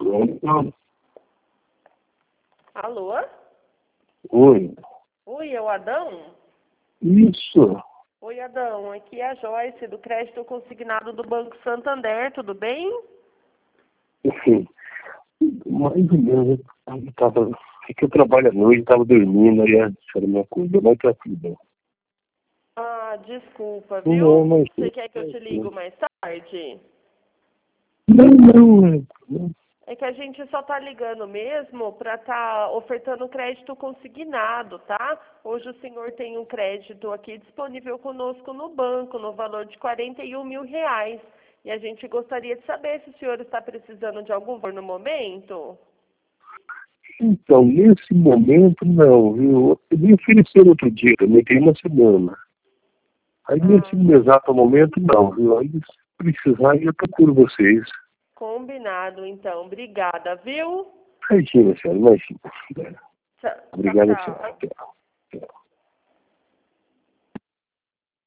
Alô? Oi. Oi, é o Adão? Isso. Oi, Adão. Aqui é a Joyce, do crédito consignado do Banco Santander, tudo bem? Enfim, mais ou menos. Eu trabalho à noite, estava dormindo, aí a senhora me acordou, mas tá tudo bem. Ah, desculpa, Não, viu? mas... Você quer que eu te ligo mais tarde? Não. É que a gente só tá ligando mesmo para tá ofertando crédito consignado, tá? Hoje o senhor tem um crédito aqui disponível conosco no banco, no valor de R$ 41 mil. E a gente gostaria de saber se o senhor está precisando de algum valor no momento. Então, nesse momento, não, viu? Eu me ofereceram outro dia, também tem uma semana. Aí, nesse exato momento, não, viu? Aí, se precisar, eu procuro vocês. Combinado, então. Obrigada, viu? Imagina, senhora, imagina. Obrigado, Tchau. senhora.